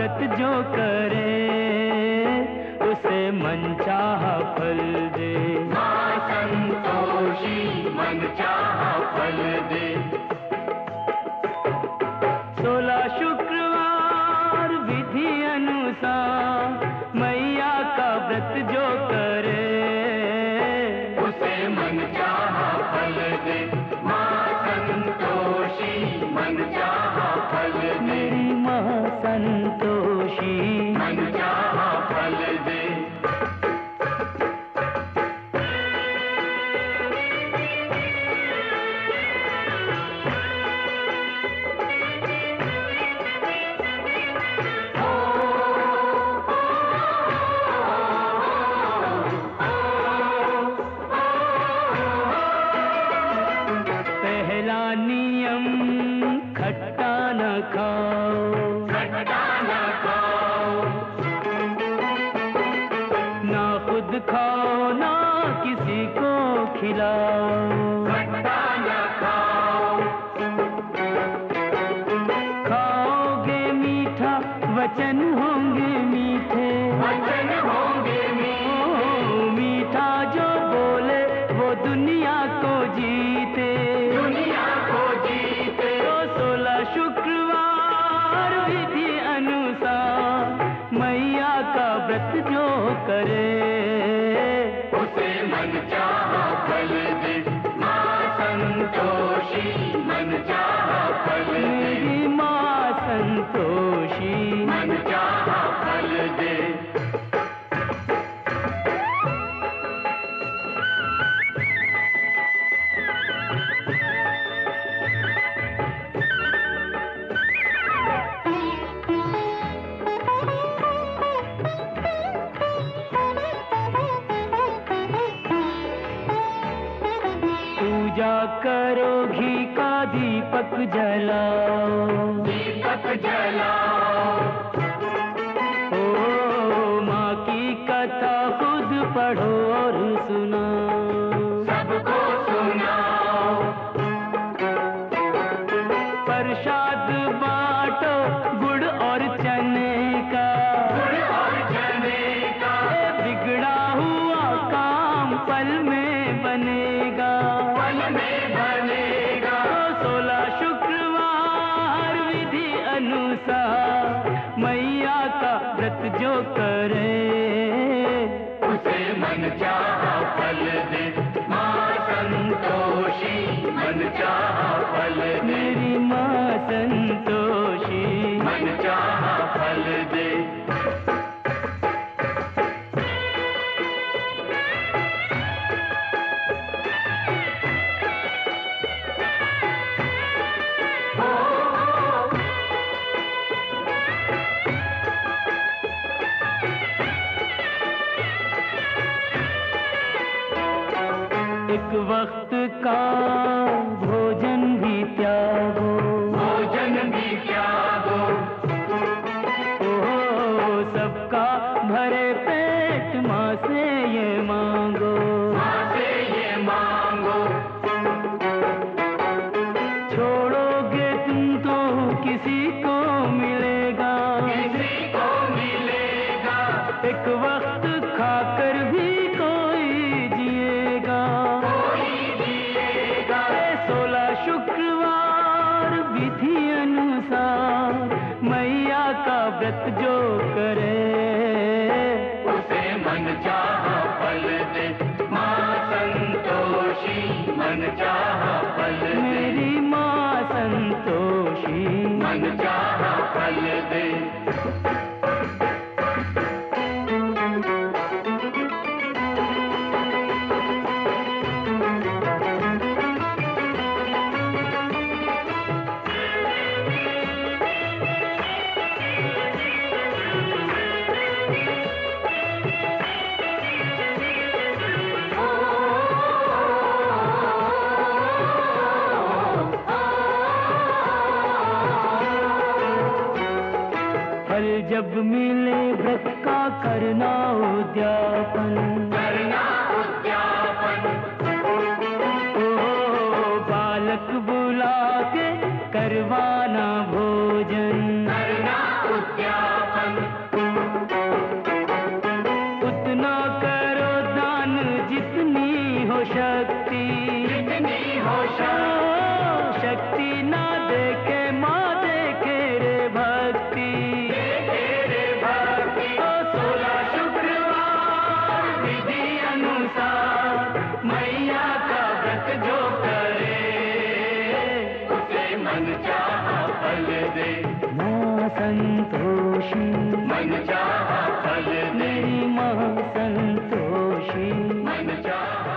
व्रत जो करे उसे मनचाहा फल दे। माँ संतोषी मनचाहा फल दे। 16 शुक्रवार विधि अनुसार मैया का व्रत जो करे उसे मनचाहा फल दे। माँ संतोषी मनचाहा फल दे। मेरी माँ संतोषी मनचाहा फल दे। पहला नियम खट्टा न खाओ। खट्टा न खाओ। ना खुद खाओ ना किसी को खिलाओ। खट्टा न खाओ। खाओगे मीठा वचन होंगे मीठे। वचन होंगे मीठे। मीठा जो बोले वो दुनिया को जीते। दुनिया को जीते। तो 16 शुक्रवार विधि अनुसार मैया का व्रत जो करे उसे मनचाहा फल दे। माँ संतोषी मनचाहा फल दे। मेरी माँ संतोषी मनचाहा फल दे। पूजा करो घी का दीपक जलाओ। दीपक जलाओ। ओ माँ की कथा खुद पढ़ो और सुनाओ। सबको सुनाओ। प्रसाद बांटो गुड़ और चने का। गुड़ और चने का। बिगड़ा हुआ काम पल में बनेगा। पल में बनेगा। 16 शुक्रवार विधि अनुसार मैया का व्रत जो करे उसे मनचाहा फल दे। माँ संतोषी मनचाहा फल दे। मेरी माँ संतोषी मनचाहा फल दे। एक वक्त का भोजन भी त्यागो। भोजन भी त्यागो। ओ सबका भरे पेट माँ से ये मांगो। माँ से ये मांगो। छोड़ोगे तुम तो किसी को मिलेगा। किसी को मिलेगा। एक वक्त खाकर भी कोई जिएगा। कोई जिएगा। 16 शुक्रवार विधि अनुसार मैया का व्रत जो करे उसे मनचाहा फल दे। माँ संतोषी मनचाहा फल दे। मेरी माँ संतोषी मनचाहा फल दे। फल जब मिले व्रत का करना उद्यापन। करना उद्यापन। ओ बालक बुला के करवाना भोजन। करना उद्यापन। संतोषी, मन चाहा फल दे, मेरी माँ संतोषी। मन चाहा